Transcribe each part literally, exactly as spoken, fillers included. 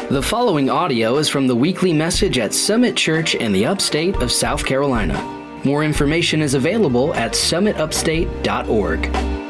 The following audio is from the weekly message at Summit Church in the upstate of South Carolina. More information is available at summit upstate dot org.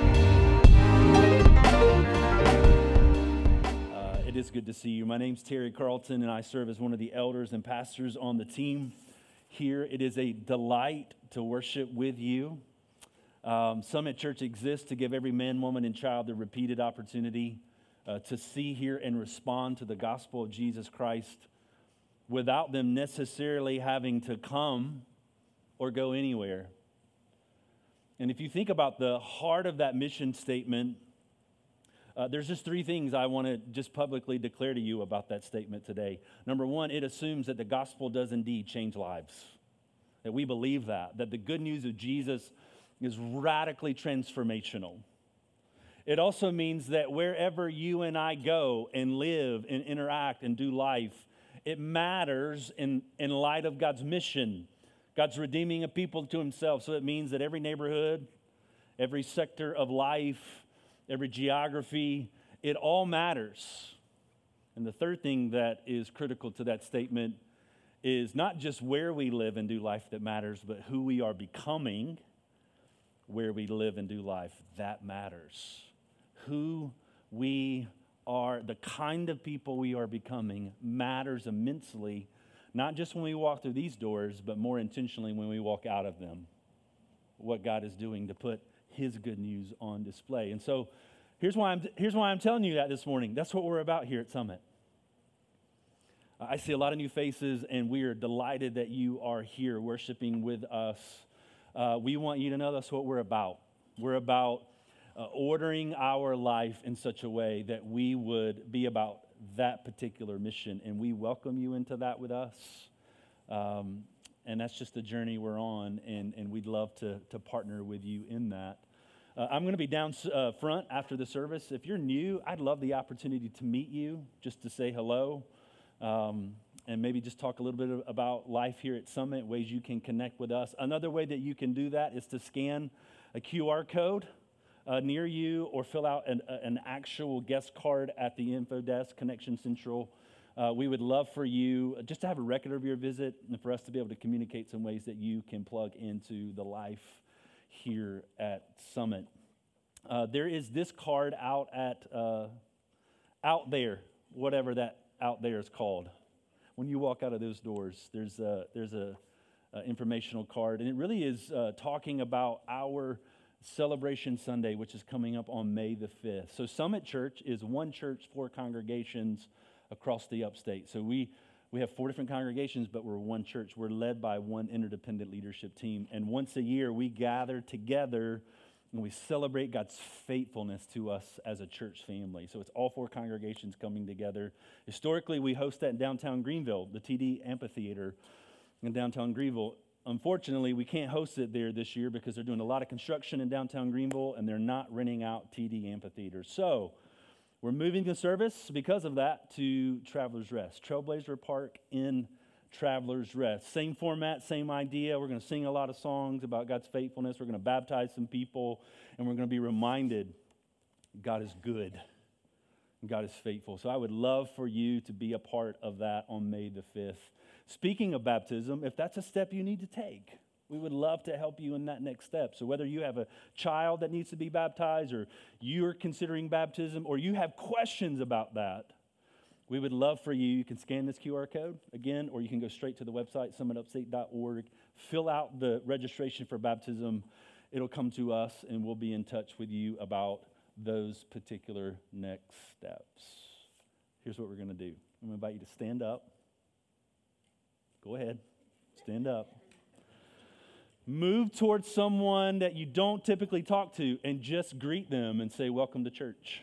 Uh, it is good to see you. My name's Terry Carlton, and I serve as one of the elders and pastors on the team here. It is a delight to worship with you. Um, Summit Church exists to give every man, woman, and child the repeated opportunity Uh, to see, hear, and respond to the gospel of Jesus Christ without them necessarily having to come or go anywhere. And if you think about the heart of that mission statement, uh, there's just three things I want to just publicly declare to you about that statement today. Number one, it assumes that the gospel does indeed change lives, that we believe that, that the good news of Jesus is radically transformational. It also means that wherever you and I go and live and interact and do life, it matters in, in light of God's mission. God's redeeming a people to himself. So it means that every neighborhood, every sector of life, every geography, it all matters. And the third thing that is critical to that statement is not just where we live and do life that matters, but who we are becoming where we live and do life. That matters. Who we are, the kind of people we are becoming matters immensely, not just when we walk through these doors, but more intentionally when we walk out of them. What God is doing to put his good news on display. And so here's why I'm here's why I'm telling you that this morning. That's what we're about here at Summit. I see a lot of new faces, and we are delighted that you are here worshiping with us. Uh, we want you to know that's what we're about. We're about Uh, ordering our life in such a way that we would be about that particular mission, and we welcome you into that with us. Um, and that's just the journey we're on, and, and we'd love to, to partner with you in that. Uh, I'm going to be down uh, front after the service. If you're new, I'd love the opportunity to meet you, just to say hello, um, and maybe just talk a little bit about life here at Summit, ways you can connect with us. Another way that you can do that is to scan a Q R code Uh, near you, or fill out an, uh, an actual guest card at the info desk, Connection Central. Uh, we would love for you just to have a record of your visit and for us to be able to communicate some ways that you can plug into the life here at Summit. Uh, there is this card out at uh, out there, whatever that out there is called. When you walk out of those doors, there's a, there's a, a informational card, and it really is uh, talking about our Celebration Sunday, which is coming up on May the fifth. So Summit Church is one church, four congregations across the upstate. So we we have four different congregations, but we're one church. We're led by one interdependent leadership team. And once a year, we gather together and we celebrate God's faithfulness to us as a church family. So it's all four congregations coming together. Historically, we host that in downtown Greenville, the T D Amphitheater in downtown Greenville. Unfortunately, we can't host it there this year because they're doing a lot of construction in downtown Greenville, and they're not renting out T D Amphitheater. So we're moving the service because of that to Travelers Rest, Trailblazer Park in Travelers Rest. Same format, same idea. We're going to sing a lot of songs about God's faithfulness. We're going to baptize some people, and we're going to be reminded God is good. God is faithful. So I would love for you to be a part of that on May the fifth. Speaking of baptism, if that's a step you need to take, we would love to help you in that next step. So whether you have a child that needs to be baptized, or you're considering baptism, or you have questions about that, we would love for you. You can scan this Q R code again, or you can go straight to the website, summit upstate dot org, fill out the registration for baptism. It'll come to us, and we'll be in touch with you about those particular next steps. Here's what we're going to do. I'm going to invite you to stand up. Go ahead, stand up. Move towards someone that you don't typically talk to and just greet them and say, "Welcome to church."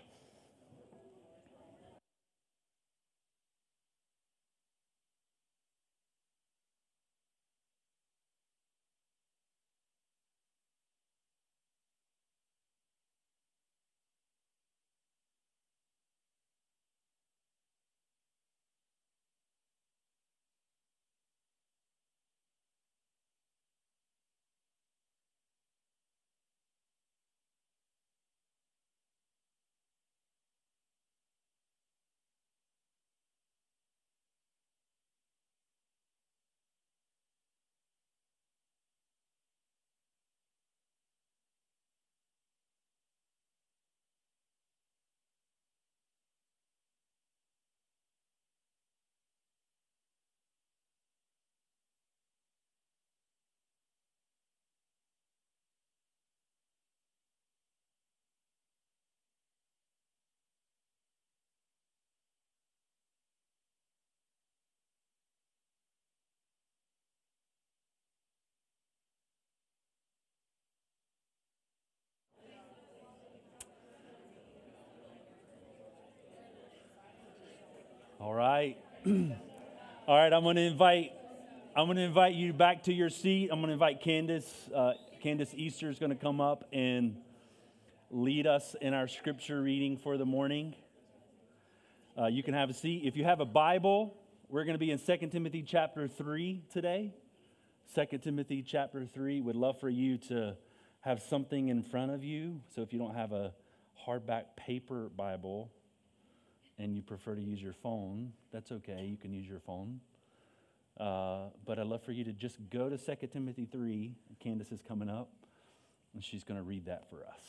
All right. All right, I'm going to invite I'm going to invite you back to your seat. I'm going to invite Candace. Uh, Candace Easter is going to come up and lead us in our scripture reading for the morning. Uh, you can have a seat. If you have a Bible, we're going to be in Second Timothy chapter three today. Second Timothy chapter three. Would love for you to have something in front of you. So if you don't have a hardback paper Bible and you prefer to use your phone, that's okay. You can use your phone. Uh, but I'd love for you to just go to Second Timothy three. Candace is coming up, and she's going to read that for us.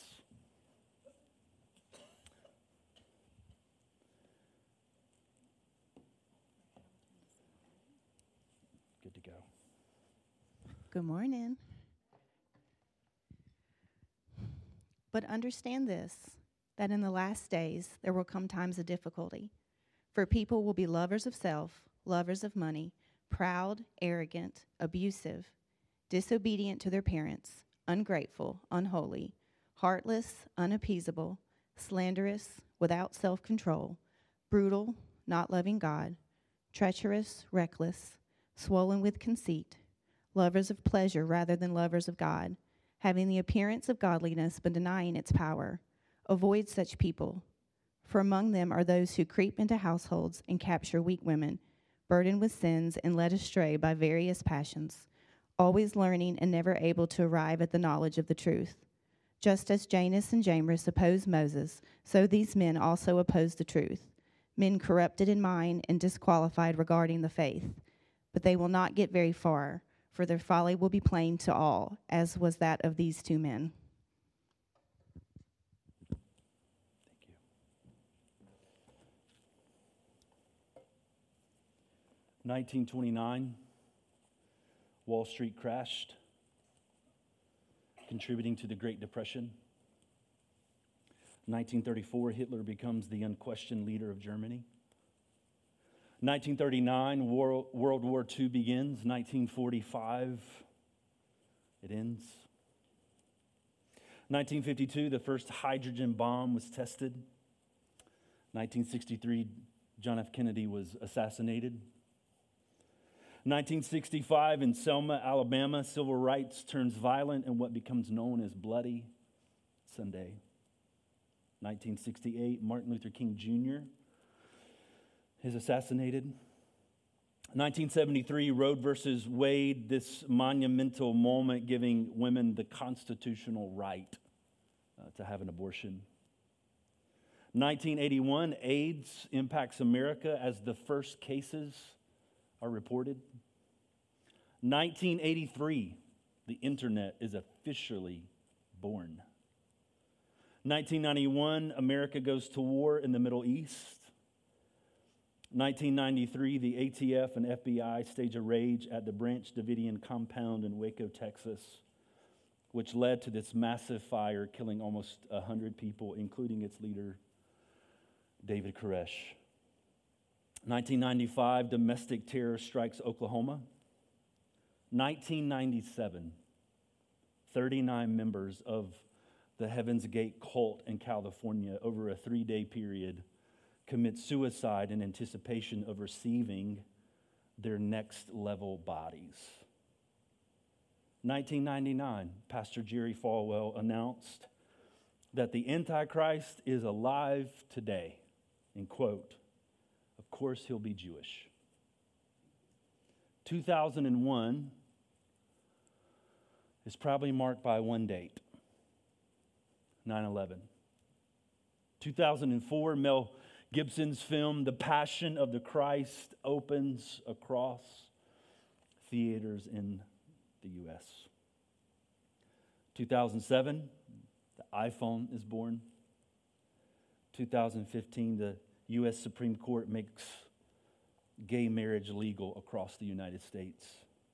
Good to go. Good morning. But understand this, that in the last days there will come times of difficulty. For people will be lovers of self, lovers of money, proud, arrogant, abusive, disobedient to their parents, ungrateful, unholy, heartless, unappeasable, slanderous, without self-control, brutal, not loving God, treacherous, reckless, swollen with conceit, lovers of pleasure rather than lovers of God, having the appearance of godliness but denying its power. Avoid such people, for among them are those who creep into households and capture weak women, burdened with sins and led astray by various passions, always learning and never able to arrive at the knowledge of the truth. Just as Janus and Jambres opposed Moses, so these men also oppose the truth, men corrupted in mind and disqualified regarding the faith. But they will not get very far, for their folly will be plain to all, as was that of these two men. Thank you. nineteen twenty-nine, Wall Street crashed, contributing to the Great Depression. nineteen thirty-four, Hitler becomes the unquestioned leader of Germany. nineteen thirty-nine, World, World War Two begins. nineteen forty-five, it ends. nineteen fifty-two, the first hydrogen bomb was tested. nineteen sixty-three, John F. Kennedy was assassinated. nineteen sixty-five, in Selma, Alabama, civil rights turns violent in what becomes known as Bloody Sunday. nineteen sixty-eight, Martin Luther King Junior is assassinated. nineteen seventy-three, Roe versus Wade, this monumental moment giving women the constitutional right uh, to have an abortion. nineteen eighty-one, AIDS impacts America as the first cases are reported. nineteen eighty-three, the internet is officially born. nineteen ninety-one, America goes to war in the Middle East. nineteen ninety-three, the A T F and F B I stage a raid at the Branch Davidian compound in Waco, Texas, which led to this massive fire, killing almost one hundred people, including its leader, David Koresh. nineteen ninety-five, domestic terror strikes Oklahoma. nineteen ninety-seven, thirty-nine members of the Heaven's Gate cult in California over a three-day period commit suicide in anticipation of receiving their next level bodies. nineteen ninety-nine, Pastor Jerry Falwell announced that the Antichrist is alive today, and quote, of course he'll be Jewish. two thousand one is probably marked by one date, nine eleven. two thousand four, Mel Gibson's film, The Passion of the Christ, opens across theaters in the U S. two thousand seven, the iPhone is born. two thousand fifteen, the U S Supreme Court makes gay marriage legal across the United States.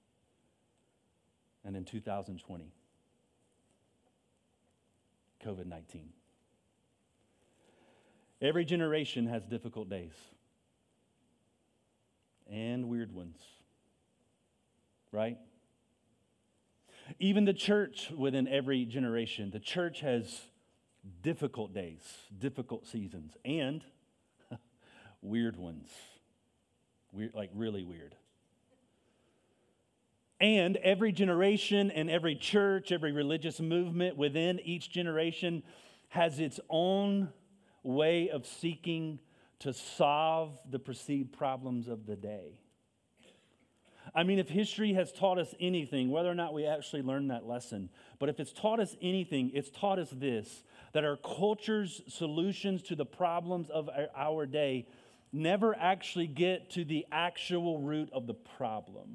And in two thousand twenty, covid nineteen. Every generation has difficult days and weird ones, right? Even the church within every generation, the church has difficult days, difficult seasons, and weird ones. Weird, like really weird. And every generation and every church, every religious movement within each generation has its own way of seeking to solve the perceived problems of the day. I mean, if history has taught us anything, whether or not we actually learned that lesson, but if it's taught us anything, it's taught us this, that our culture's solutions to the problems of our, our day never actually get to the actual root of the problem.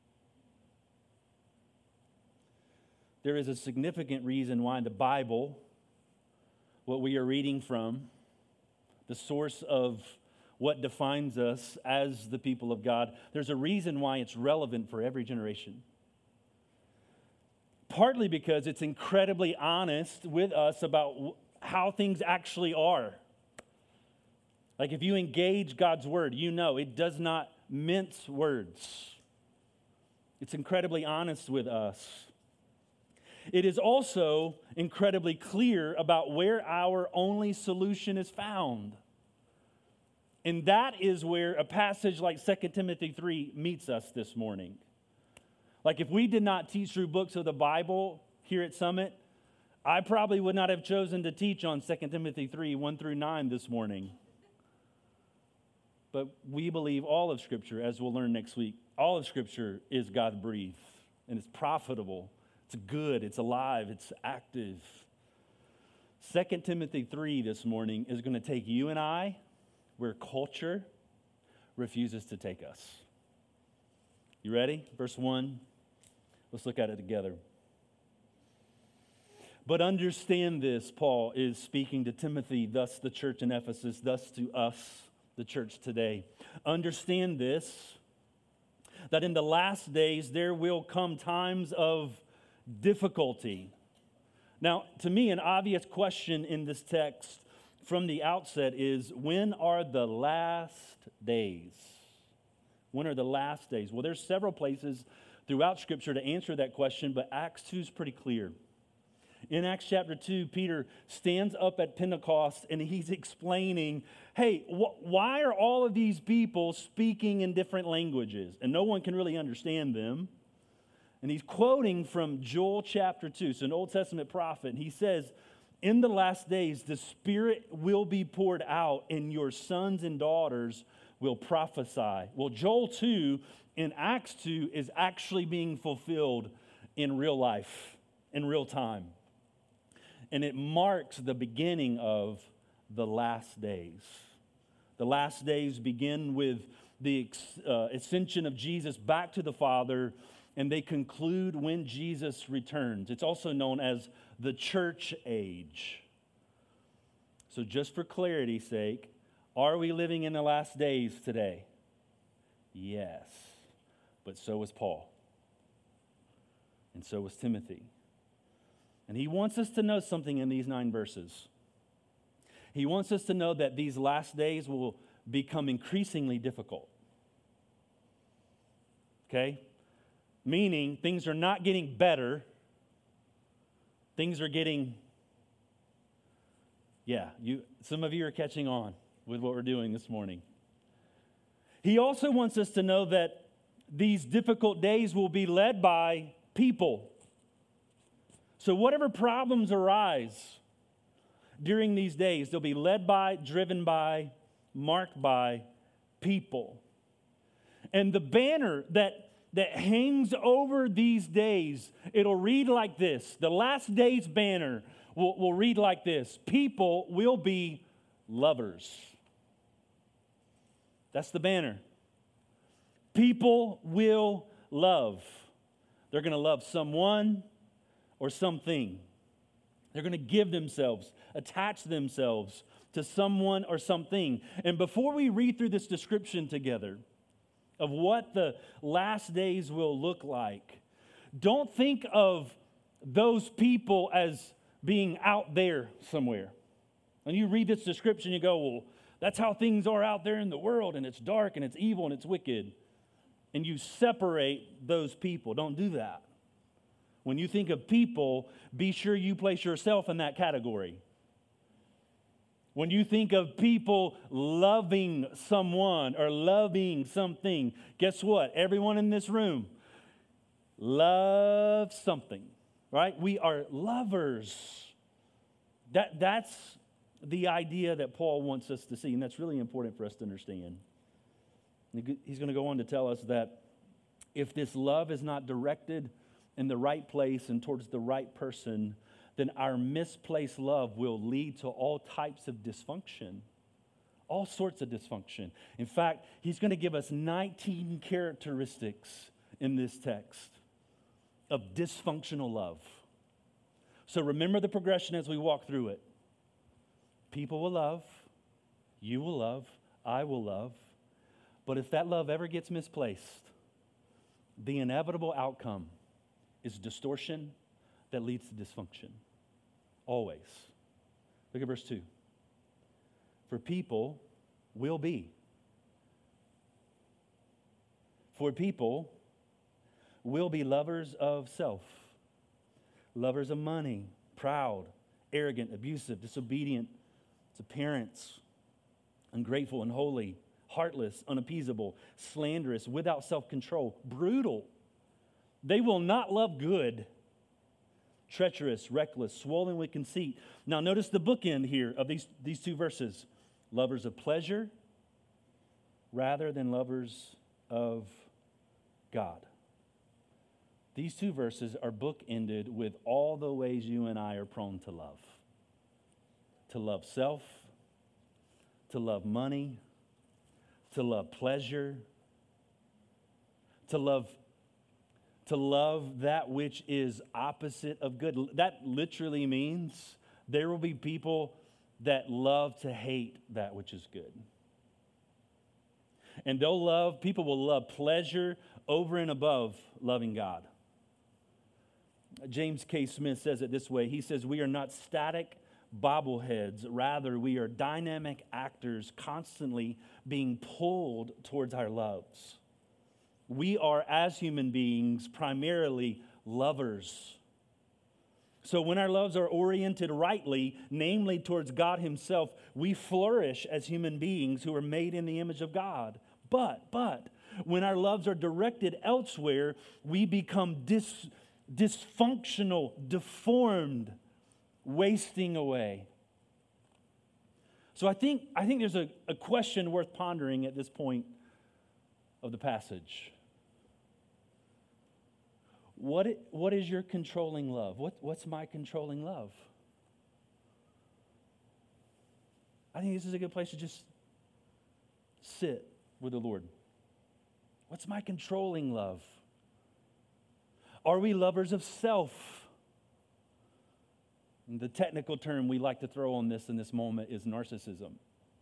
There is a significant reason why the Bible, what we are reading from, the source of what defines us as the people of God, there's a reason why it's relevant for every generation. Partly because it's incredibly honest with us about how things actually are. Like if you engage God's word, you know it does not mince words. It's incredibly honest with us. It is also incredibly clear about where our only solution is found. And that is where a passage like Second Timothy three meets us this morning. Like if we did not teach through books of the Bible here at Summit, I probably would not have chosen to teach on Second Timothy three, one through nine this morning. But we believe all of Scripture, as we'll learn next week, all of Scripture is God-breathed, and it's profitable. It's good, it's alive, it's active. Second Timothy three this morning is going to take you and I where culture refuses to take us. You ready? Verse one. Let's look at it together. But understand this, Paul is speaking to Timothy, thus the church in Ephesus, thus to us, the church today. Understand this, that in the last days there will come times of difficulty. Now, to me, an obvious question in this text from the outset is, when are the last days? When are the last days? Well, there's several places throughout Scripture to answer that question, but Acts two is pretty clear. In Acts chapter two, Peter stands up at Pentecost and he's explaining, hey, wh- why are all of these people speaking in different languages? And no one can really understand them. And he's quoting from Joel chapter two, so an Old Testament prophet. And he says, in the last days, the Spirit will be poured out and your sons and daughters will prophesy. Well, Joel two in Acts two is actually being fulfilled in real life, in real time. And it marks the beginning of the last days. The last days begin with the uh, ascension of Jesus back to the Father, and they conclude when Jesus returns. It's also known as the church age. So just for clarity's sake, are we living in the last days today? Yes. But so was Paul. And so was Timothy. And he wants us to know something in these nine verses. He wants us to know that these last days will become increasingly difficult. Okay? Meaning things are not getting better. Things are getting, yeah, you. Some of you are catching on with what we're doing this morning. He also wants us to know that these difficult days will be led by people. So whatever problems arise during these days, they'll be led by, driven by, marked by people. And the banner that, that hangs over these days, it'll read like this. The last days banner will, will read like this. People will be lovers. That's the banner. People will love. They're going to love someone or something. They're going to give themselves, attach themselves to someone or something. And before we read through this description together of what the last days will look like, don't think of those people as being out there somewhere. When you read this description, you go, well, that's how things are out there in the world, and it's dark, and it's evil, and it's wicked. And you separate those people. Don't do that. When you think of people, be sure you place yourself in that category. When you think of people loving someone or loving something, guess what? Everyone in this room loves something, right? We are lovers. That, that's the idea that Paul wants us to see, and that's really important for us to understand. He's going to go on to tell us that if this love is not directed in the right place and towards the right person, then our misplaced love will lead to all types of dysfunction, all sorts of dysfunction. In fact, he's going to give us nineteen characteristics in this text of dysfunctional love. So remember the progression as we walk through it. People will love, you will love, I will love. But if that love ever gets misplaced, the inevitable outcome is distortion that leads to dysfunction. Always. Look at verse two. For people will be. For people will be lovers of self, lovers of money, proud, arrogant, abusive, disobedient to parents, ungrateful, unholy, heartless, unappeasable, slanderous, without self-control, brutal. They will not love good, treacherous, reckless, swollen with conceit. Now notice the bookend here of these, these two verses. Lovers of pleasure rather than lovers of God. These two verses are bookended with all the ways you and I are prone to love. To love self, to love money, to love pleasure, to love to love that which is opposite of good. That literally means there will be people that love to hate that which is good. And they'll love, people will love pleasure over and above loving God. James K. Smith says it this way. He says, we are not static bobbleheads. Rather, we are dynamic actors constantly being pulled towards our loves. We are, as human beings, primarily lovers. So when our loves are oriented rightly, namely towards God himself, we flourish as human beings who are made in the image of God. But, but, when our loves are directed elsewhere, we become dis, dysfunctional, deformed, wasting away. So I think, I think there's a, a question worth pondering at this point of the passage. What, it, what is your controlling love? What, what's my controlling love? I think this is a good place to just sit with the Lord. What's my controlling love? Are we lovers of self? And the technical term we like to throw on this in this moment is narcissism.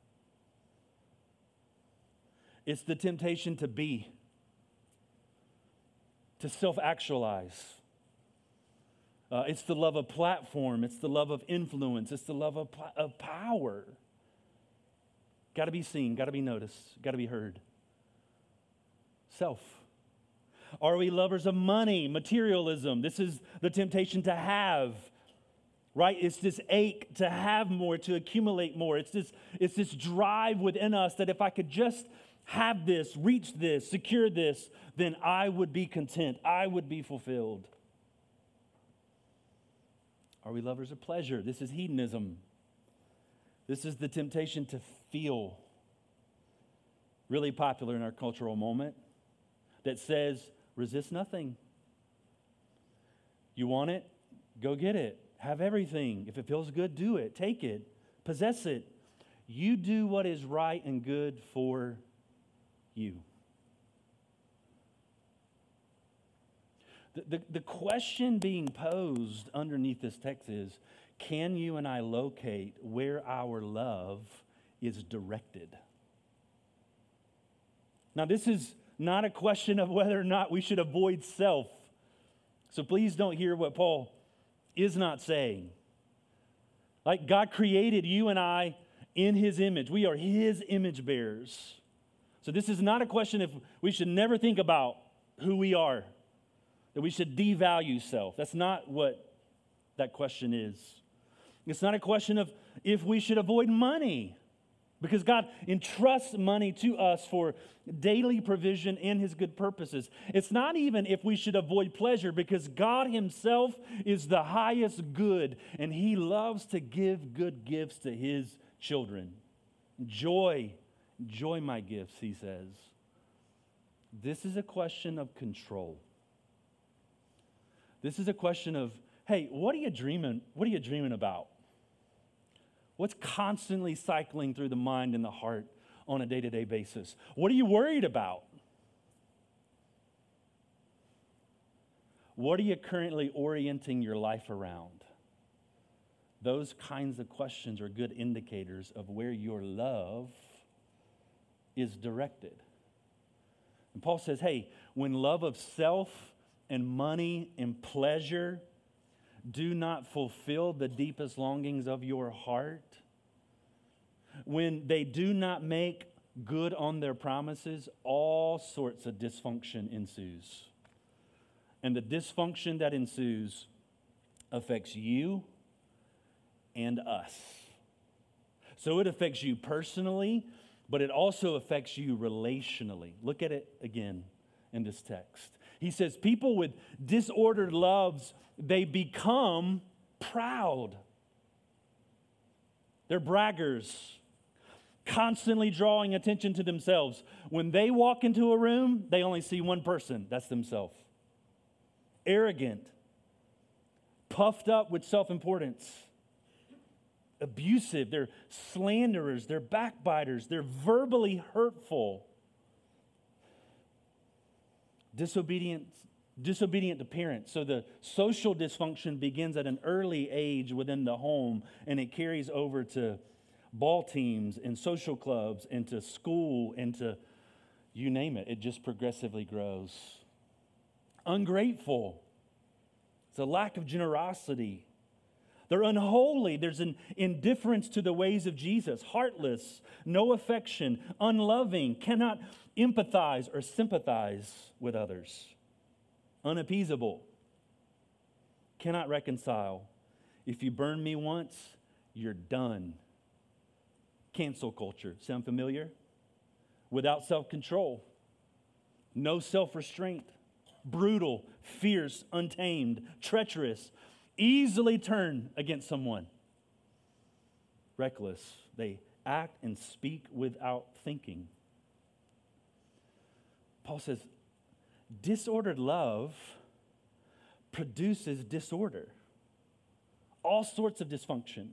It's the temptation to be, to self-actualize. Uh, it's the love of platform. It's the love of influence. It's the love of, of power. Got to be seen, got to be noticed, got to be heard. Self. Are we lovers of money, materialism? This is the temptation to have, right? It's this ache to have more, to accumulate more. It's this, it's this drive within us that if I could just have this, reach this, secure this, then I would be content. I would be fulfilled. Are we lovers of pleasure? This is hedonism. This is the temptation to feel. Really popular in our cultural moment that says, resist nothing. You want it? Go get it. Have everything. If it feels good, do it. Take it. Possess it. You do what is right and good for you. The, the, the question being posed underneath this text is, can you and I locate where our love is directed? Now, this is not a question of whether or not we should avoid self. So please don't hear what Paul is not saying. Like, God created you and I in his image. We are his image bearers. So this is not a question if we should never think about who we are, that we should devalue self. That's not what that question is. It's not a question of if we should avoid money, because God entrusts money to us for daily provision and his good purposes. It's not even if we should avoid pleasure, because God himself is the highest good, and he loves to give good gifts to his children. Joy, enjoy my gifts, he says. This is a question of control. This is a question of, hey, what are you dreaming? What are you dreaming about? What's constantly cycling through the mind and the heart on a day-to-day basis? What are you worried about? What are you currently orienting your life around? Those kinds of questions are good indicators of where your love is directed. And Paul says, hey, when love of self and money and pleasure do not fulfill the deepest longings of your heart, when they do not make good on their promises, all sorts of dysfunction ensues. And the dysfunction that ensues affects you and us. So it affects you personally, but it also affects you relationally. Look at it again in this text. He says, people with disordered loves, they become proud. They're braggers, constantly drawing attention to themselves. When they walk into a room, they only see one person. That's themselves. Arrogant, puffed up with self-importance, abusive. They're slanderers. They're backbiters. They're verbally hurtful. Disobedient, disobedient to parents. So the social dysfunction begins at an early age within the home, and it carries over to ball teams and social clubs and to school and to, you name it, it just progressively grows. Ungrateful. It's a lack of generosity. They're unholy. There's an indifference to the ways of Jesus. Heartless, no affection, unloving, cannot empathize or sympathize with others. Unappeasable, cannot reconcile. If you burn me once, you're done. Cancel culture. Sound familiar? Without self-control, no self-restraint, brutal, fierce, untamed, treacherous, easily turn against someone. Reckless. They act and speak without thinking. Paul says, disordered love produces disorder. All sorts of dysfunction.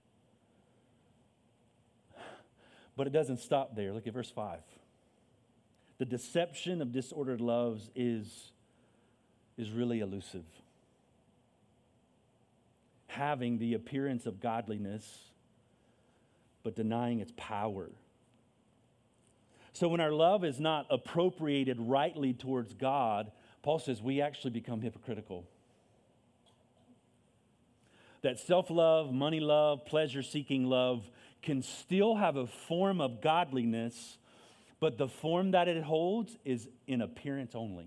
But it doesn't stop there. Look at verse five. The deception of disordered loves is, is really elusive. Having the appearance of godliness, but denying its power. So when our love is not appropriated rightly towards God, Paul says we actually become hypocritical. That self-love, money love, pleasure-seeking love can still have a form of godliness, but the form that it holds is in appearance only.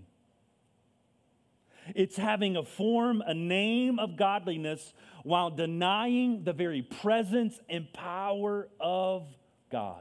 It's having a form, a name of godliness while denying the very presence and power of God.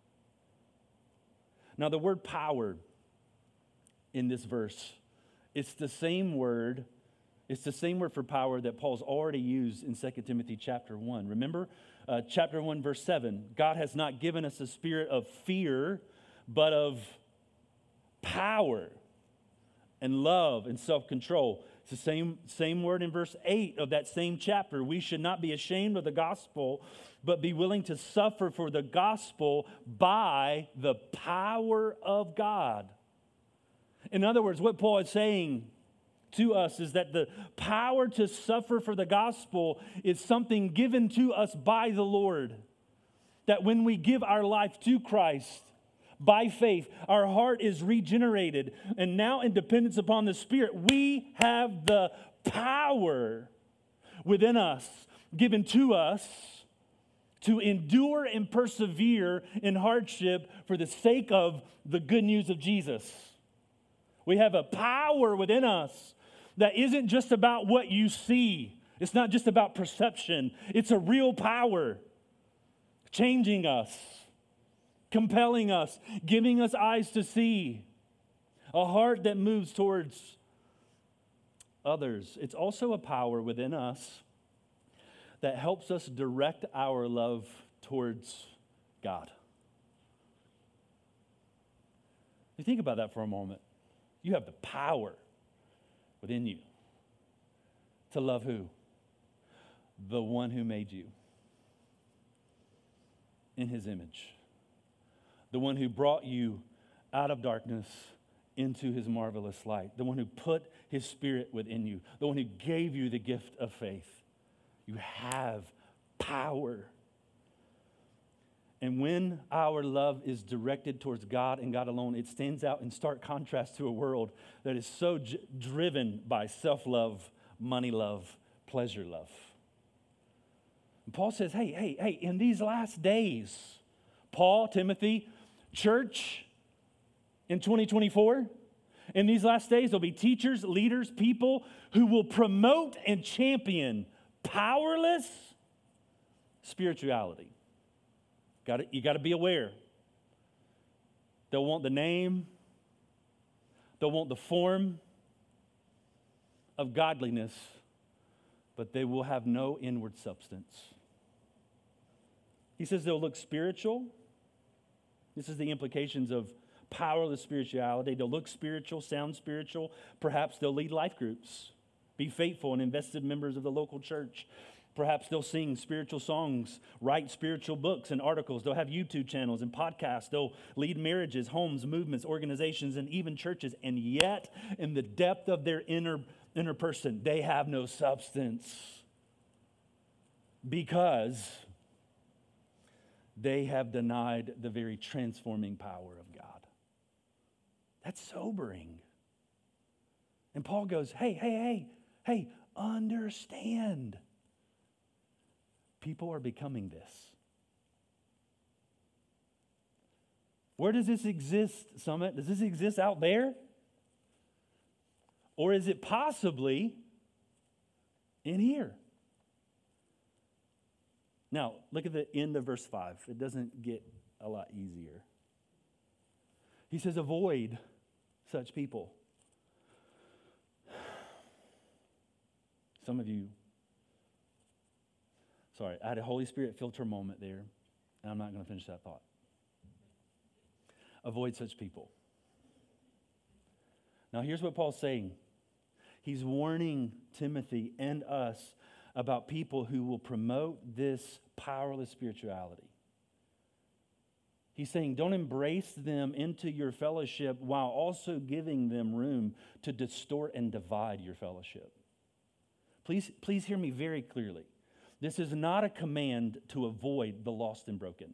Now, the word power in this verse, it's the same word, it's the same word for power that Paul's already used in Second Timothy chapter one. Remember, uh, chapter one, verse seven, God has not given us a spirit of fear, but of power and love and self-control. It's the same, same word in verse eight of that same chapter. We should not be ashamed of the gospel, but be willing to suffer for the gospel by the power of God. In other words, what Paul is saying to us is that the power to suffer for the gospel is something given to us by the Lord. That when we give our life to Christ, by faith, our heart is regenerated, and now in dependence upon the Spirit, we have the power within us, given to us, to endure and persevere in hardship for the sake of the good news of Jesus. We have a power within us that isn't just about what you see. It's not just about perception. It's a real power, changing us, compelling us, giving us eyes to see, a heart that moves towards others. It's also a power within us that helps us direct our love towards God. You think about that for a moment. You have the power within you to love who? The one who made you in his image. The one who brought you out of darkness into his marvelous light. The one who put his spirit within you. The one who gave you the gift of faith. You have power. And when our love is directed towards God and God alone, it stands out in stark contrast to a world that is so j- driven by self-love, money love, pleasure love. And Paul says, hey, hey, hey, in these last days, Paul, Timothy, church in twenty twenty-four, in these last days, there'll be teachers, leaders, people who will promote and champion powerless spirituality. Got it? You got to be aware. They'll want the name. They'll want the form of godliness, but they will have no inward substance. He says they'll look spiritual. This is the implications of powerless spirituality. They'll look spiritual, sound spiritual. Perhaps they'll lead life groups, be faithful and invested members of the local church. Perhaps they'll sing spiritual songs, write spiritual books and articles. They'll have YouTube channels and podcasts. They'll lead marriages, homes, movements, organizations, and even churches. And yet, in the depth of their inner, inner person, they have no substance because they have denied the very transforming power of God. That's sobering. And Paul goes, hey, hey, hey, hey, understand. People are becoming this. Where does this exist, Summit? Does this exist out there? Or is it possibly in here? Now, look at the end of verse five. It doesn't get a lot easier. He says, avoid such people. Some of you, sorry, I had a Holy Spirit filter moment there, and I'm not going to finish that thought. Avoid such people. Now, here's what Paul's saying. He's warning Timothy and us about people who will promote this powerless spirituality. He's saying, don't embrace them into your fellowship while also giving them room to distort and divide your fellowship. Please, please hear me very clearly. This is not a command to avoid the lost and broken.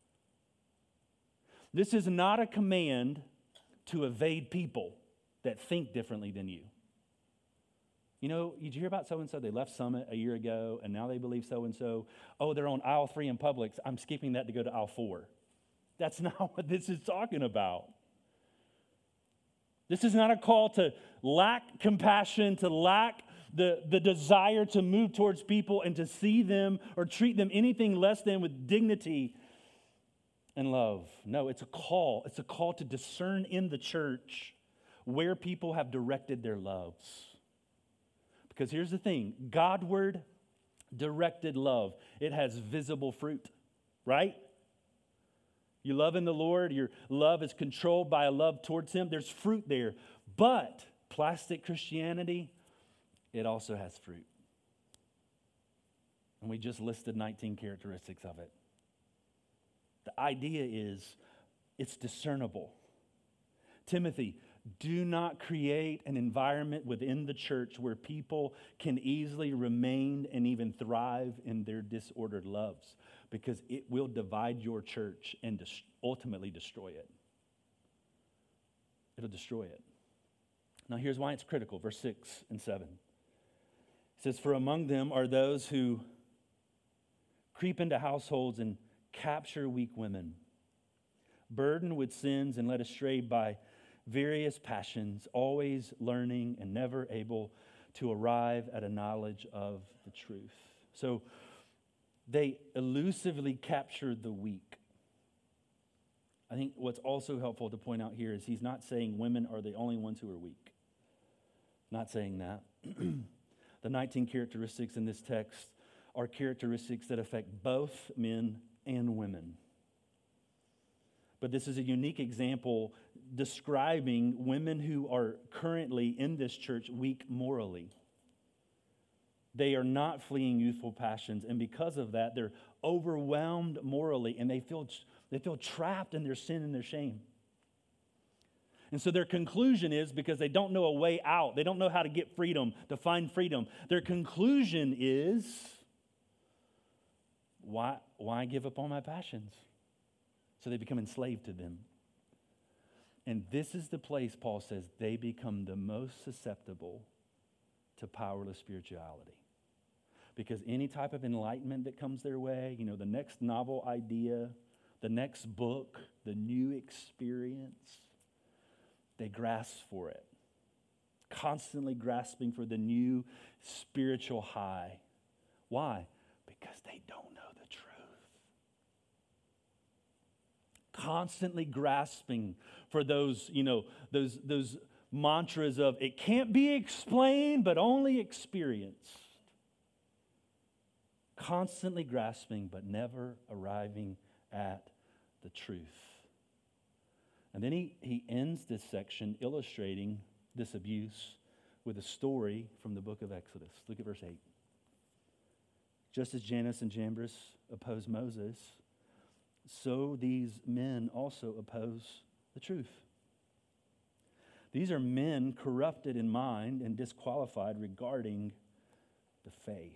This is not a command to evade people that think differently than you. You know, did you hear about so-and-so? They left Summit a year ago, and now they believe so-and-so. Oh, they're on aisle three in Publix. I'm skipping that to go to aisle four. That's not what this is talking about. This is not a call to lack compassion, to lack the, the desire to move towards people and to see them or treat them anything less than with dignity and love. No, it's a call. It's a call to discern in the church where people have directed their loves. Because here's the thing, Godward directed love, it has visible fruit, right? You love in the Lord, your love is controlled by a love towards him. There's fruit there. But plastic Christianity, it also has fruit. And we just listed nineteen characteristics of it. The idea is it's discernible. Timothy, do not create an environment within the church where people can easily remain and even thrive in their disordered loves, because it will divide your church and dis- ultimately destroy it. It'll destroy it. Now here's why it's critical, verse six and seven. It says, for among them are those who creep into households and capture weak women, burdened with sins and led astray by various passions, always learning and never able to arrive at a knowledge of the truth. So they elusively captured the weak. I think what's also helpful to point out here is he's not saying women are the only ones who are weak. Not saying that. The nineteen characteristics in this text are characteristics that affect both men and women. But this is a unique example describing women who are currently in this church weak morally. They are not fleeing youthful passions, and because of that, they're overwhelmed morally, and they feel, they feel trapped in their sin and their shame. And so their conclusion is, because they don't know a way out, they don't know how to get freedom, to find freedom, their conclusion is, why, why give up on my passions? So they become enslaved to them. And this is the place, Paul says, they become the most susceptible to powerless spirituality. Because any type of enlightenment that comes their way, you know, the next novel idea, the next book, the new experience, they grasp for it. Constantly grasping for the new spiritual high. Why? Because they don't know the truth. Constantly grasping for those, you know, those, those mantras of it can't be explained, but only experienced. Constantly grasping, but never arriving at the truth. And then he, he ends this section illustrating this abuse with a story from the book of Exodus. Look at verse eight. Just as Jannes and Jambres opposed Moses, so these men also oppose the truth. These are men corrupted in mind and disqualified regarding the faith.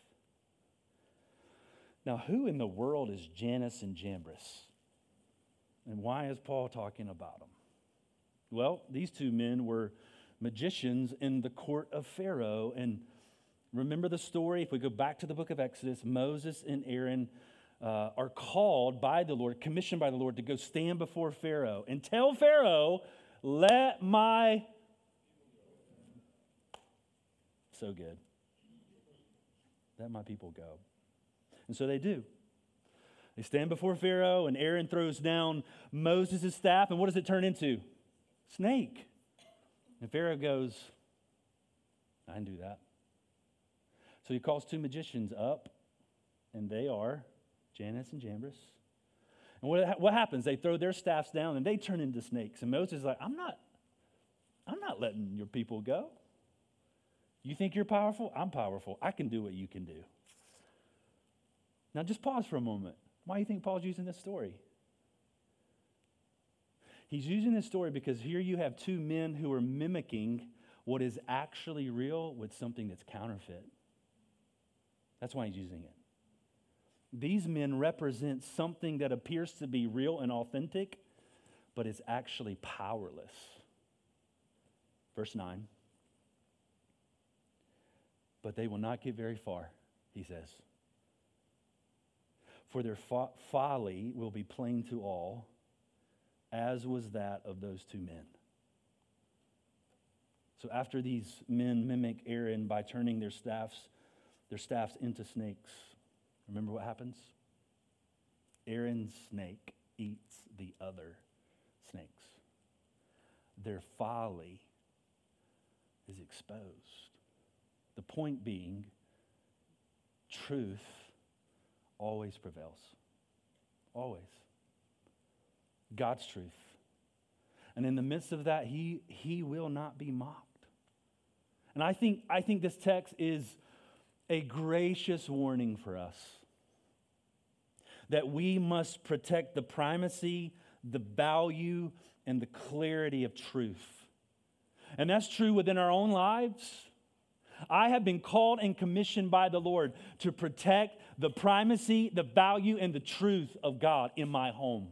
Now, who in the world is Jannes and Jambres? And why is Paul talking about them? Well, these two men were magicians in the court of Pharaoh. And remember the story? If we go back to the book of Exodus, Moses and Aaron uh, are called by the Lord, commissioned by the Lord to go stand before Pharaoh and tell Pharaoh, let my... So good. Let my people go. And so they do. They stand before Pharaoh, and Aaron throws down Moses' staff, and what does it turn into? Snake. And Pharaoh goes, I didn't do that. So he calls two magicians up, and they are Jannes and Jambres. And what, what happens? They throw their staffs down, and they turn into snakes. And Moses is like, I'm not, I'm not letting your people go. You think you're powerful? I'm powerful. I can do what you can do. Now just pause for a moment. Why do you think Paul's using this story? He's using this story because here you have two men who are mimicking what is actually real with something that's counterfeit. That's why he's using it. These men represent something that appears to be real and authentic, but is actually powerless. Verse nine. But they will not get very far, he says. For their fo- folly will be plain to all, as was that of those two men. So after these men mimic Aaron by turning their staffs, their staffs into snakes, remember what happens? Aaron's snake eats the other snakes. Their folly is exposed. The point being, truth always prevails. Always. God's truth. And in the midst of that, he, he will not be mocked. And I think, I think this text is a gracious warning for us that we must protect the primacy, the value, and the clarity of truth. And that's true within our own lives. I have been called and commissioned by the Lord to protect the primacy, the value, and the truth of God in my home.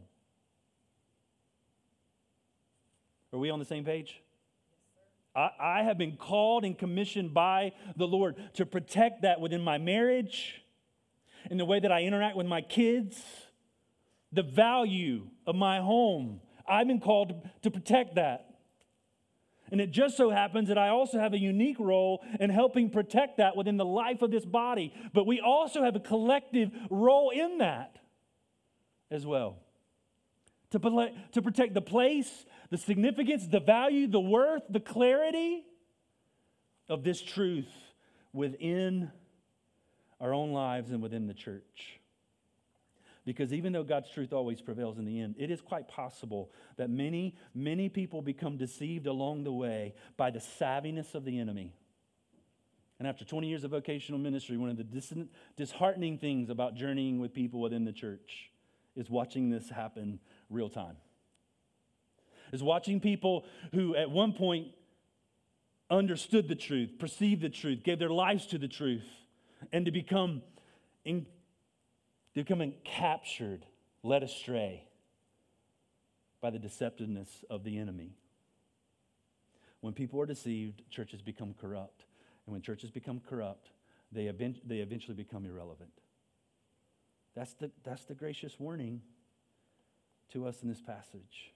Are we on the same page? I, I have been called and commissioned by the Lord to protect that within my marriage, in the way that I interact with my kids, the value of my home. I've been called to, to protect that. And it just so happens that I also have a unique role in helping protect that within the life of this body. But we also have a collective role in that as well. To, pl- to protect the place, the significance, the value, the worth, the clarity of this truth within our own lives and within the church. Because even though God's truth always prevails in the end, it is quite possible that many, many people become deceived along the way by the savviness of the enemy. And after twenty years of vocational ministry, one of the dis- disheartening things about journeying with people within the church is watching this happen real time. Is watching people who at one point understood the truth, perceived the truth, gave their lives to the truth, and to become in, becoming captured, led astray by the deceptiveness of the enemy. When people are deceived, churches become corrupt. And when churches become corrupt, they, event, they eventually become irrelevant. That's the, that's the gracious warning to us in this passage.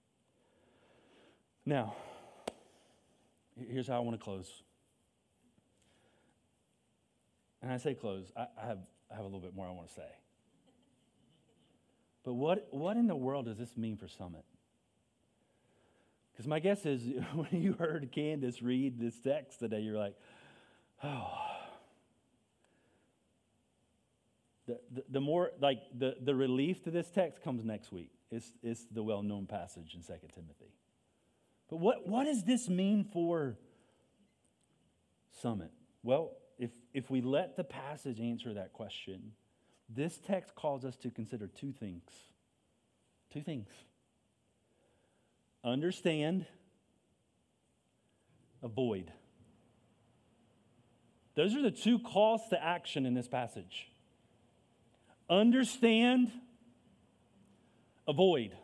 Now, here's how I want to close. And I say close, I, I have I have a little bit more I want to say. But what, what in the world does this mean for Summit? Because my guess is when you heard Candace read this text today, you're like, oh. The, the, the more, like, the, the relief to this text comes next week. It's, it's the well-known passage in Second Timothy. But what, what does this mean for Summit? Well, if, if we let the passage answer that question, this text calls us to consider two things. Two things. Understand, avoid. Those are the two calls to action in this passage. Understand, avoid.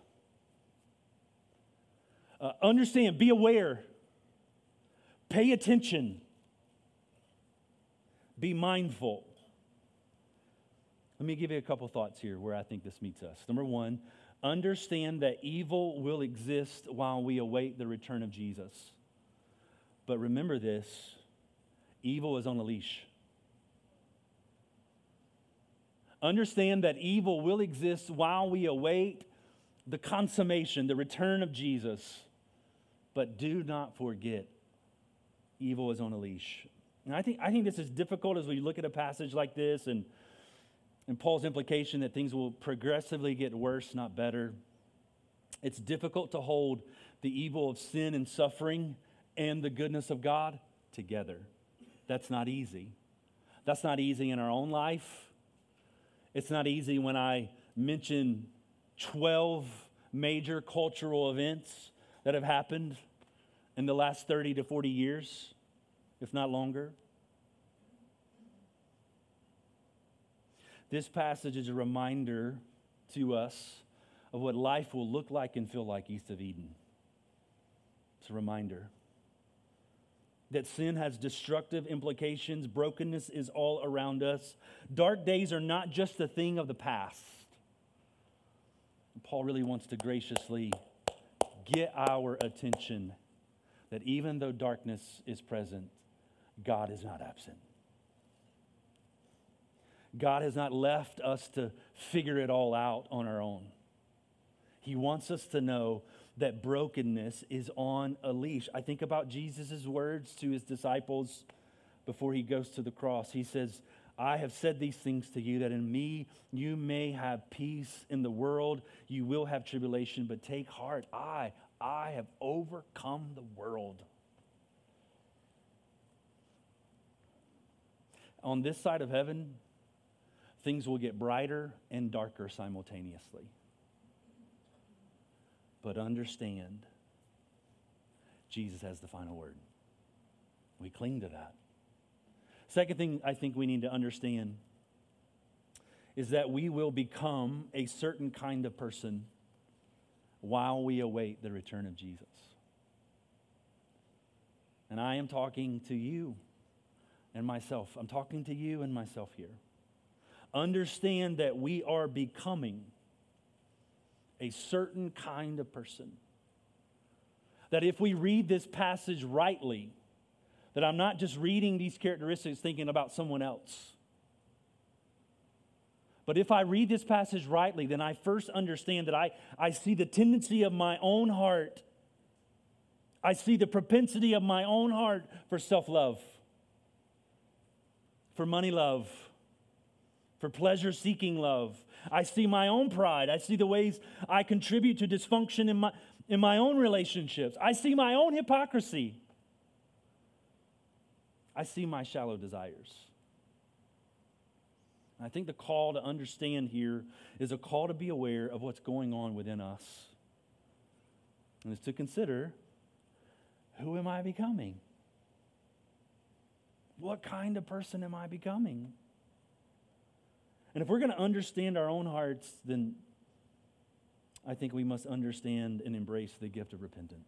Uh, understand, be aware, pay attention, be mindful. Let me give you a couple thoughts here where I think this meets us. Number one, understand that evil will exist while we await the return of Jesus. But remember this, evil is on a leash. Understand that evil will exist while we await the consummation, the return of Jesus. But do not forget, evil is on a leash. And I think, I think this is difficult as we look at a passage like this and, and Paul's implication that things will progressively get worse, not better. It's difficult to hold the evil of sin and suffering and the goodness of God together. That's not easy. That's not easy in our own life. It's not easy when I mention twelve major cultural events that have happened in the last thirty to forty years, if not longer. This passage is a reminder to us of what life will look like and feel like east of Eden. It's a reminder that sin has destructive implications. Brokenness is all around us. Dark days are not just a thing of the past. Paul really wants to graciously get our attention that even though darkness is present, God is not absent. God has not left us to figure it all out on our own. He wants us to know that brokenness is on a leash. I think about Jesus' words to his disciples before he goes to the cross. He says, I have said these things to you that in me you may have peace. In the world you will have tribulation, but take heart. I, I have overcome the world. On this side of heaven, things will get brighter and darker simultaneously. But understand, Jesus has the final word. We cling to that. Second thing I think we need to understand is that we will become a certain kind of person while we await the return of Jesus. And I am talking to you and myself. I'm talking to you and myself here. Understand that we are becoming a certain kind of person that if we read this passage rightly, that I'm not just reading these characteristics thinking about someone else. But if I read this passage rightly, then I first understand that I, I see the tendency of my own heart. I see the propensity of my own heart for self-love, for money love, for pleasure-seeking love. I see my own pride. I see the ways I contribute to dysfunction in my, in my own relationships. I see my own hypocrisy. I see my shallow desires. I think the call to understand here is a call to be aware of what's going on within us. And it's to consider, who am I becoming? What kind of person am I becoming? And if we're going to understand our own hearts, then I think we must understand and embrace the gift of repentance.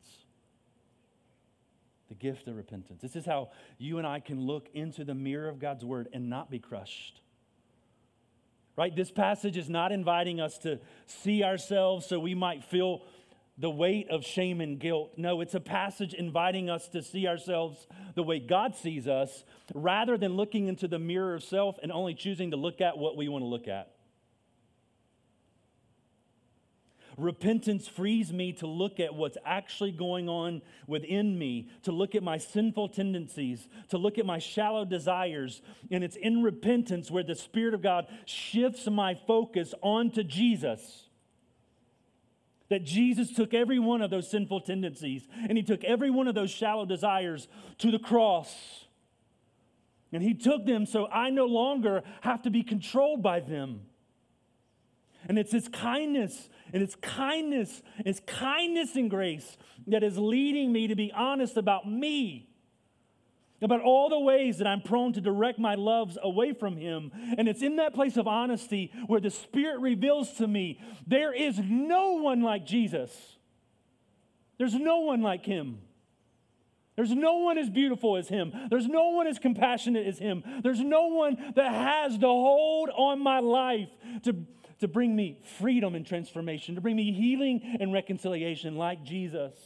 The gift of repentance. This is how you and I can look into the mirror of God's word and not be crushed. Right? This passage is not inviting us to see ourselves so we might feel the weight of shame and guilt. No, it's a passage inviting us to see ourselves the way God sees us, rather than looking into the mirror of self and only choosing to look at what we want to look at. Repentance frees me to look at what's actually going on within me, to look at my sinful tendencies, to look at my shallow desires. And it's in repentance where the Spirit of God shifts my focus onto Jesus. That Jesus took every one of those sinful tendencies and he took every one of those shallow desires to the cross. And he took them so I no longer have to be controlled by them. And it's his kindness, and it's kindness, it's kindness and grace that is leading me to be honest about me, about all the ways that I'm prone to direct my loves away from him. And it's in that place of honesty where the Spirit reveals to me, there is no one like Jesus. There's no one like him. There's no one as beautiful as him. There's no one as compassionate as him. There's no one that has the hold on my life to to bring me freedom and transformation, to bring me healing and reconciliation like Jesus.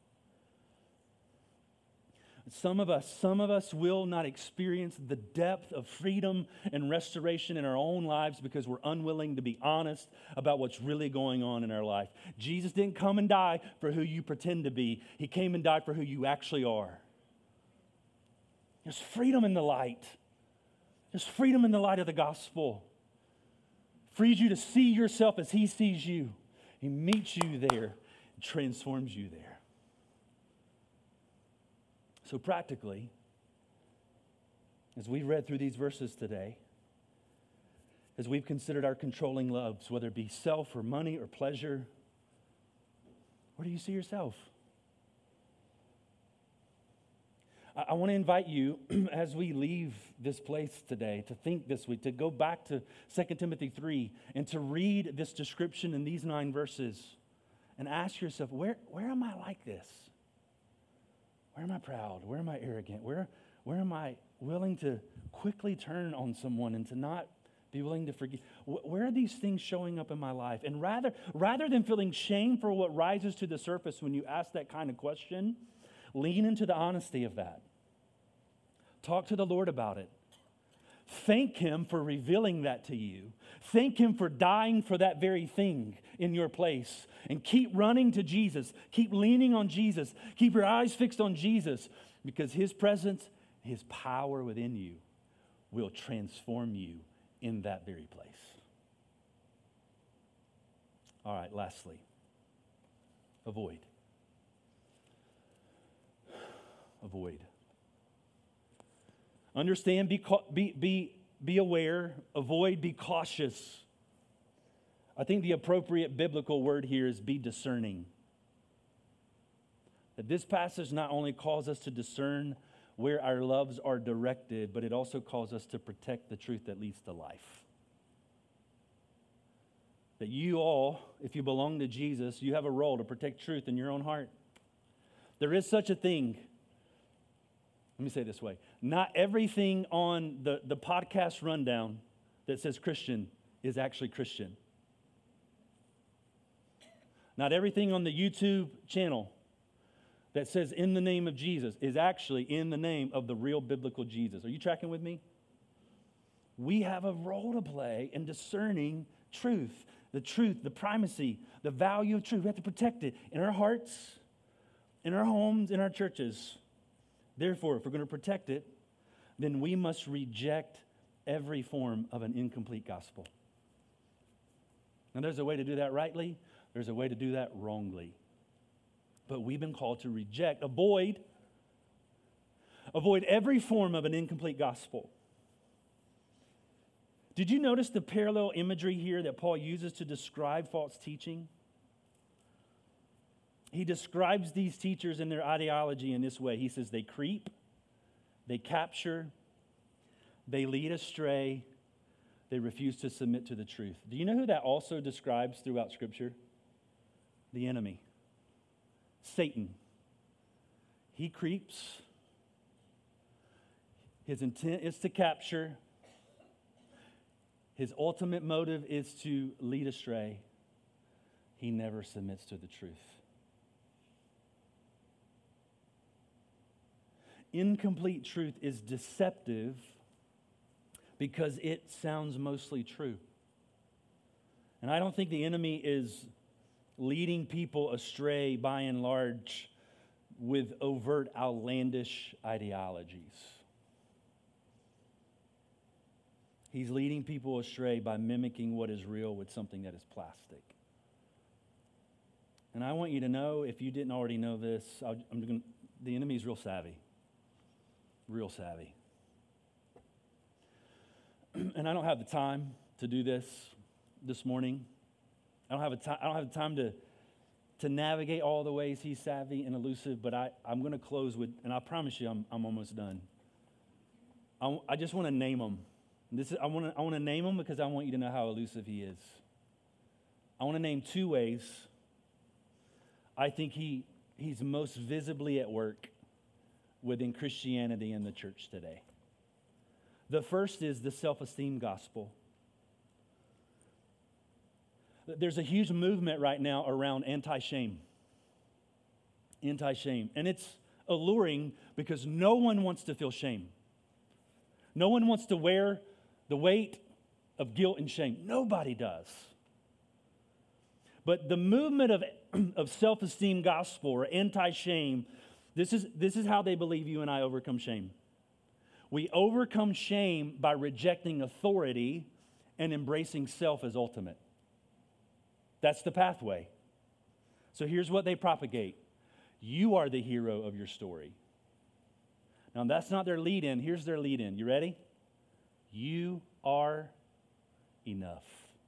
Some of us, some of us will not experience the depth of freedom and restoration in our own lives because we're unwilling to be honest about what's really going on in our life. Jesus didn't come and die for who you pretend to be. He came and died for who you actually are. There's freedom in the light. There's freedom in the light of the gospel. Frees you to see yourself as he sees you. He meets you there, transforms you there. So practically, as we read through these verses today, as we've considered our controlling loves, whether it be self or money or pleasure, where do you see yourself? I, I want to invite you, as we leave this place today, to think this week, to go back to Second Timothy three and to read this description in these nine verses and ask yourself, where, where am I like this? Where am I proud? Where am I arrogant? Where, where am I willing to quickly turn on someone and to not be willing to forgive? Where are these things showing up in my life? And rather, rather than feeling shame for what rises to the surface when you ask that kind of question, lean into the honesty of that. Talk to the Lord about it. Thank him for revealing that to you. Thank him for dying for that very thing in your place. And keep running to Jesus. Keep leaning on Jesus. Keep your eyes fixed on Jesus, because his presence, his power within you will transform you in that very place. All right, lastly, avoid. Avoid. Understand, be, be, be, be aware, avoid, be cautious. I think the appropriate biblical word here is be discerning. That this passage not only calls us to discern where our loves are directed, but it also calls us to protect the truth that leads to life. That you all, if you belong to Jesus, you have a role to protect truth in your own heart. There is such a thing. Let me say it this way. Not everything on the, the podcast rundown that says Christian is actually Christian. Not everything on the YouTube channel that says in the name of Jesus is actually in the name of the real biblical Jesus. Are you tracking with me? We have a role to play in discerning truth, the truth, the primacy, the value of truth. We have to protect it in our hearts, in our homes, in our churches. Therefore, if we're going to protect it, then we must reject every form of an incomplete gospel. Now, there's a way to do that rightly. There's a way to do that wrongly. But we've been called to reject, avoid, avoid every form of an incomplete gospel. Did you notice the parallel imagery here that Paul uses to describe false teaching? He describes these teachers and their ideology in this way. He says they creep, they capture, they lead astray, they refuse to submit to the truth. Do you know who that also describes throughout Scripture? The enemy. Satan. He creeps. His intent is to capture. His ultimate motive is to lead astray. He never submits to the truth. Incomplete truth is deceptive because it sounds mostly true. And I don't think the enemy is leading people astray by and large with overt outlandish ideologies. He's leading people astray by mimicking what is real with something that is plastic. And I want you to know, if you didn't already know this, I'll, I'm going the enemy's real savvy. Real savvy. And I don't have the time to do this this morning. I don't have a time. I don't have the time to to navigate all the ways he's savvy and elusive. But I I'm going to close with, and I promise you, I'm I'm almost done. I, I just want to name them. This is, I want to I want to name them because I want you to know how elusive he is. I want to name two ways I think he he's most visibly at work within Christianity and the church today. The first is the self-esteem gospel. There's a huge movement right now around anti-shame. Anti-shame. And it's alluring because no one wants to feel shame. No one wants to wear the weight of guilt and shame. Nobody does. But the movement of, of self-esteem gospel or anti-shame, this is, this is how they believe you and I overcome shame. We overcome shame by rejecting authority and embracing self as ultimate. That's the pathway. So here's what they propagate. You are the hero of your story. Now that's not their lead in. Here's their lead in. You ready? You are enough.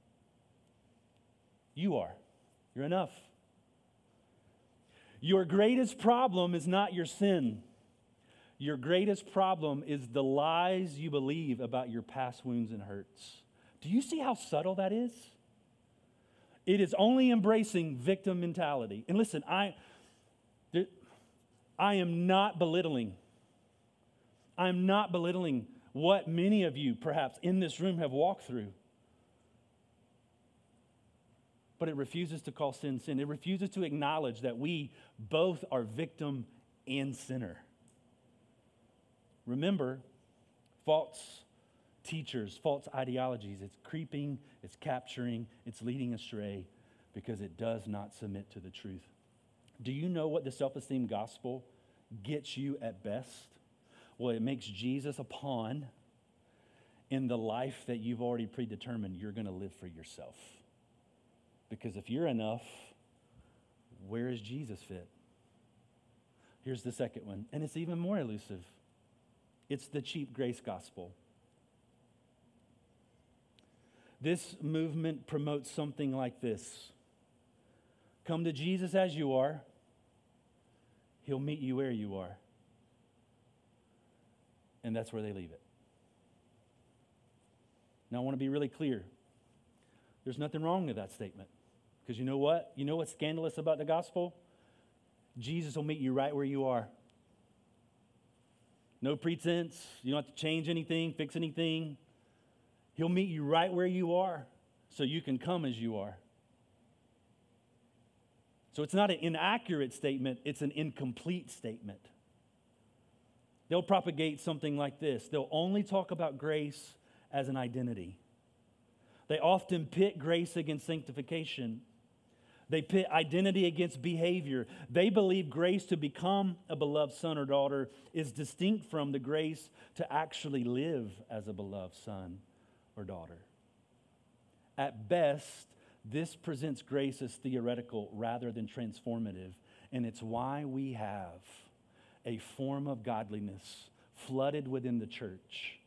You are. You're enough. Your greatest problem is not your sin. Your greatest problem is the lies you believe about your past wounds and hurts. Do you see how subtle that is? It is only embracing victim mentality. And listen, I, I am not belittling. I'm not belittling what many of you perhaps in this room have walked through. But it refuses to call sin sin. It refuses to acknowledge that we both are victim and sinner. Remember, false teachers, false ideologies, it's creeping, it's capturing, it's leading astray because it does not submit to the truth. Do you know what the self-esteem gospel gets you at best? Well, it makes Jesus a pawn in the life that you've already predetermined you're going to live for yourself. Because if you're enough, where does Jesus fit? Here's the second one, and it's even more elusive. It's the cheap grace gospel. This movement promotes something like this. Come to Jesus as you are. He'll meet you where you are. And that's where they leave it. Now, I want to be really clear. There's nothing wrong with that statement. Because you know what? You know what's scandalous about the gospel? Jesus will meet you right where you are. No pretense. You don't have to change anything, fix anything. He'll meet you right where you are so you can come as you are. So it's not an inaccurate statement, it's an incomplete statement. They'll propagate something like this. They'll only talk about grace as an identity. They often pit grace against sanctification. They pit identity against behavior. They believe grace to become a beloved son or daughter is distinct from the grace to actually live as a beloved son or daughter. At best, this presents grace as theoretical rather than transformative, and it's why we have a form of godliness flooded within the church,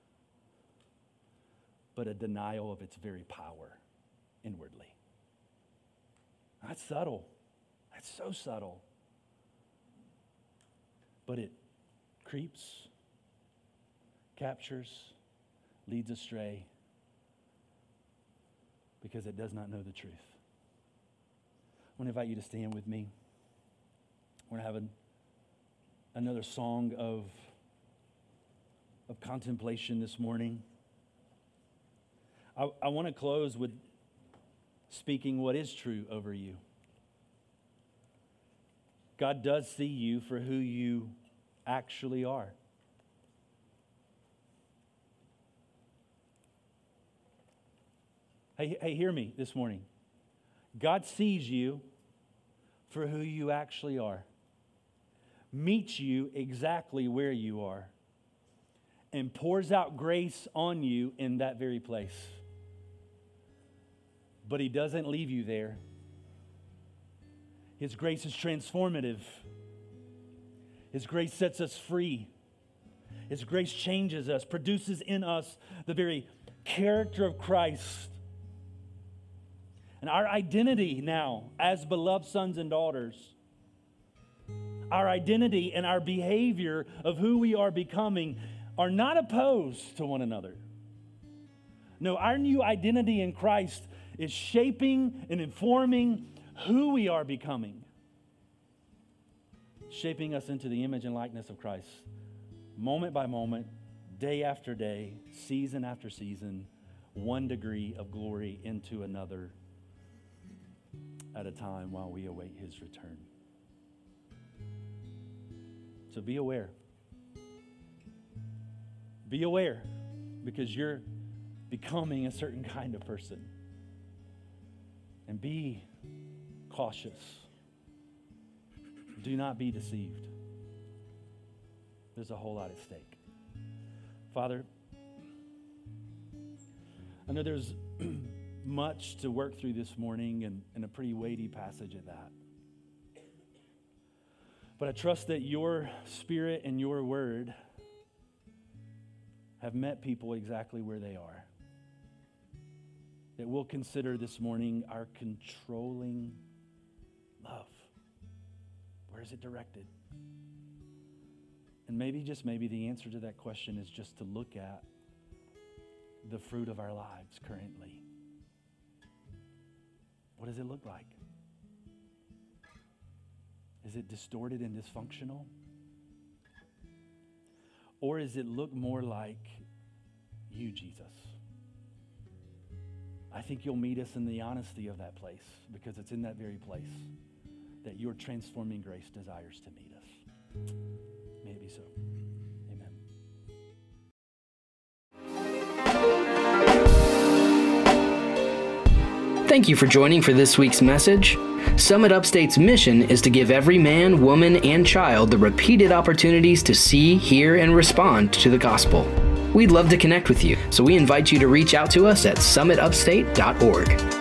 but a denial of its very power inwardly. That's subtle. That's so subtle. But it creeps, captures, leads astray because it does not know the truth. I want to invite you to stand with me. We're going to have a, another song of, of contemplation this morning. I, I want to close with speaking what is true over you. God does see you for who you actually are. Hey, hey, hear me this morning. God sees you for who you actually are, meets you exactly where you are, and pours out grace on you in that very place. But He doesn't leave you there. His grace is transformative. His grace sets us free. His grace changes us, produces in us the very character of Christ. And our identity now as beloved sons and daughters, our identity and our behavior of who we are becoming are not opposed to one another. No, our new identity in Christ is shaping and informing who we are becoming, shaping us into the image and likeness of Christ, moment by moment, day after day, season after season, one degree of glory into another at a time while we await His return. So be aware. Be aware, because you're becoming a certain kind of person. And be cautious. Do not be deceived. There's a whole lot at stake. Father, I know there's much to work through this morning, and, and a pretty weighty passage at that. But I trust that your Spirit and your word have met people exactly where they are. That we'll consider this morning our controlling love. Where is it directed? And maybe, just maybe, the answer to that question is just to look at the fruit of our lives currently. What does it look like? Is it distorted and dysfunctional? Or does it look more like you, Jesus? I think you'll meet us in the honesty of that place, because it's in that very place that your transforming grace desires to meet us. May it be so. Amen. Thank you for joining for this week's message. Summit Upstate's mission is to give every man, woman, and child the repeated opportunities to see, hear, and respond to the gospel. We'd love to connect with you, so we invite you to reach out to us at summit upstate dot org.